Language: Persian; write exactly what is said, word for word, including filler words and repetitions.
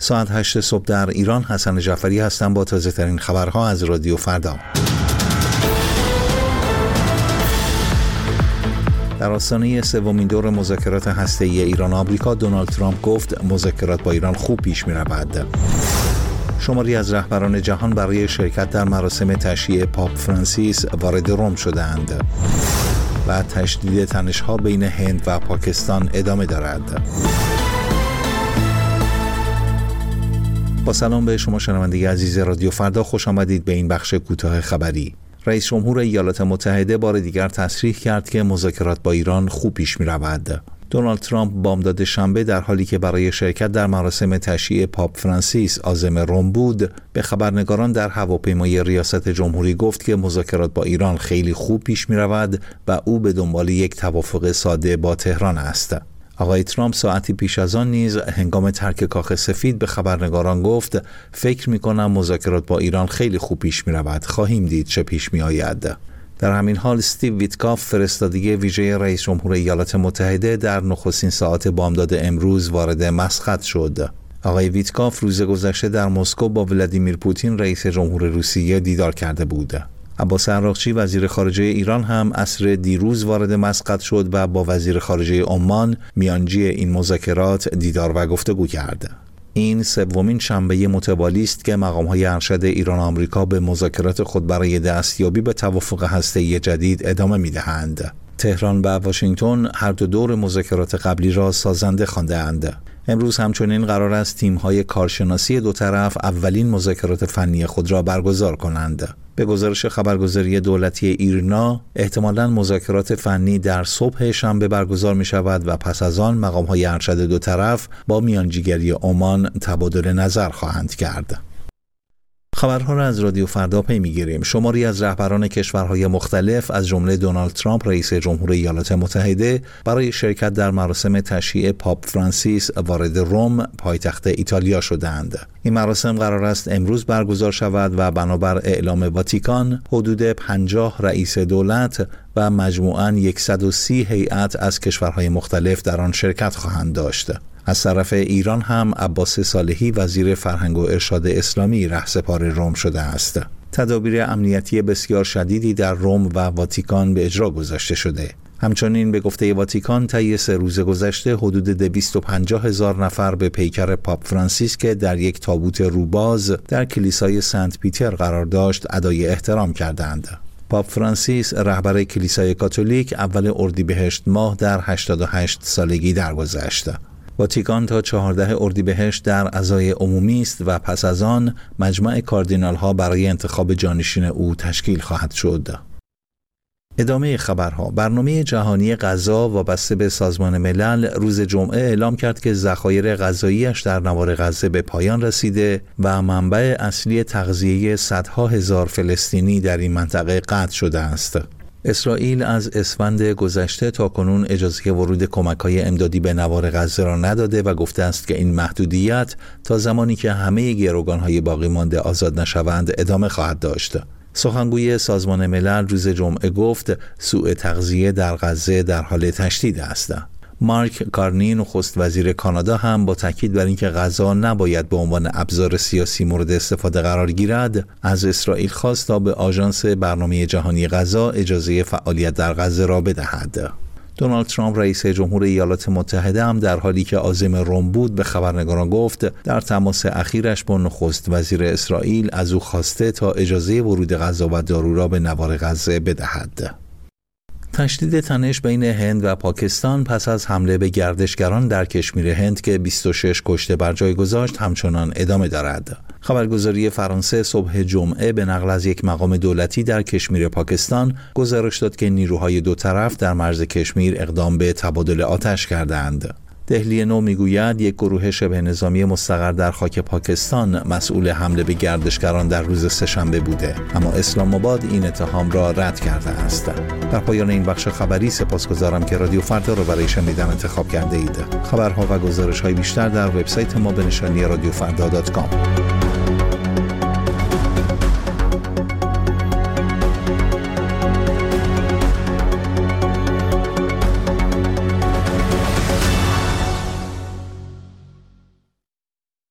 ساعت هشت صبح در ایران. حسن جعفری هستم با تازه ترین خبرها از رادیو فردا. در آستانه سومین دور مذاکرات هسته‌ای ایران و آمریکا، دونالد ترامپ گفت مذاکرات با ایران خوب پیش می‌رود. شماری از رهبران جهان برای شرکت در مراسم تشییع پاپ فرانسیس وارد روم شدند و تشدید تنش‌ها بین هند و پاکستان ادامه دارد. با سلام به شما شنونده عزیز رادیو فردا، خوش آمدید به این بخش کوتاه خبری. رئیس جمهور ایالات متحده بار دیگر تصریح کرد که مذاکرات با ایران خوب پیش می رود. دونالد ترامپ بامداد شنبه در حالی که برای شرکت در مراسم تشییع پاپ فرانسیس عازم روم بود، به خبرنگاران در هواپیمای ریاست جمهوری گفت که مذاکرات با ایران خیلی خوب پیش می رود و او به دنبال یک توافق ساده با تهران است. آقای ترامپ ساعتی پیش از آن نیز هنگام ترک کاخ سفید به خبرنگاران گفت فکر می کنم مذاکرات با ایران خیلی خوب پیش می رود. خواهیم دید چه پیش می آید. در همین حال استیو ویتکاف، فرستادگی ویژه رئیس جمهور ایالات متحده، در نخستین ساعات بامداد امروز وارد مسقط شد. آقای ویتکاف روز گذشته در مسکو با ولادیمیر پوتین رئیس جمهور روسیه دیدار کرده بود. عباس عراقچی وزیر خارجه ایران هم عصر دیروز وارد مسقط شد و با وزیر خارجه عمان میانجی این مذاکرات دیدار و گفتگو کرد. این سومین شنبه متوالی است که مقام‌های ارشد ایران و آمریکا به مذاکرات خود برای دستیابی به توافق هسته‌ای جدید ادامه می‌دهند. تهران و واشنگتن هر دو دور مذاکرات قبلی را سازنده خوانده‌اند. امروز همچنین قرار است تیم‌های کارشناسی دو طرف اولین مذاکرات فنی خود را برگزار کنند. به گزارش خبرگزاری دولتی ایرنا، احتمالاً مذاکرات فنی در صبح شنبه برگزار می شود و پس از آن مقام‌های ارشد دو طرف با میانجیگری عمان تبادل نظر خواهند کرد. خبرها را از رادیو فردا پی می‌گیریم. شماری از رهبران کشورهای مختلف از جمله دونالد ترامپ رئیس جمهور ایالات متحده برای شرکت در مراسم تشییع پاپ فرانسیس وارد روم، پایتخت ایتالیا شدند. این مراسم قرار است امروز برگزار شود و بنابر اعلام واتیکان حدود پنجاه رئیس دولت و مجموعاً صد و سی هیئت از کشورهای مختلف در آن شرکت خواهند داشت. از طرف ایران هم عباس صالحی وزیر فرهنگ و ارشاد اسلامی رهسپار روم شده است. تدابیر امنیتی بسیار شدیدی در روم و واتیکان به اجرا گذاشته شده. همچنین به گفته واتیکان طی سه روز گذشته حدود دویست و پنجاه هزار نفر به پیکر پاپ فرانسیس که در یک تابوت روباز در کلیسای سنت پیتر قرار داشت ادای احترام کردند. پاپ فرانسیس رهبر کلیسای کاتولیک اول اردیبهشت ماه در هشتاد و هشت سالگی درگذشت. واتیکان تا چهاردهم اردیبهشت در عزای عمومی است و پس از آن مجمع کاردینال ها برای انتخاب جانشین او تشکیل خواهد شد. ادامه خبرها. برنامه جهانی غذا وابسته به سازمان ملل روز جمعه اعلام کرد که ذخایر غذایی‌اش در نوار غزه به پایان رسیده و منبع اصلی تغذیه صدها هزار فلسطینی در این منطقه قطع شده است. اسرائیل از اسفند گذشته تا کنون اجازه ورود کمک‌های امدادی به نوار غزه را نداده و گفته است که این محدودیت تا زمانی که همه گروگان‌های باقی مانده آزاد نشوند ادامه خواهد داشت. سخنگوی سازمان ملل روز جمعه گفت سوء تغذیه در غزه در حال تشدید است. مارک کارنی نخست وزیر کانادا هم با تاکید بر اینکه غذا نباید به عنوان ابزار سیاسی مورد استفاده قرار گیرد، از اسرائیل خواست تا به آژانس برنامه جهانی غذا اجازه فعالیت در غزه را بدهد. دونالد ترامپ رئیس جمهور ایالات متحده هم در حالی که عازم روم بود به خبرنگاران گفت در تماس اخیرش با نخست وزیر اسرائیل از او خواسته تا اجازه ورود غذا و دارو را به نوار غزه بدهد. تشدید تنش بین هند و پاکستان پس از حمله به گردشگران در کشمیر هند که بیست و شش کشته بر جای گذاشت همچنان ادامه دارد. خبرگزاری فرانسه صبح جمعه به نقل از یک مقام دولتی در کشمیر پاکستان گزارش داد که نیروهای دو طرف در مرز کشمیر اقدام به تبادل آتش کردند. دهلی نو میگوید یک گروه شبه نظامی مستقر در خاک پاکستان مسئول حمله به گردشگران در روز سه‌شنبه بوده، اما اسلام آباد این اتهام را رد کرده است. در پایان این بخش خبری سپاسگزارم که رادیو فردا را برای شنیدن انتخاب کرده اید. خبرها و گزارش‌های بیشتر در وبسایت ما به نشانی رادیو فردا دات کام.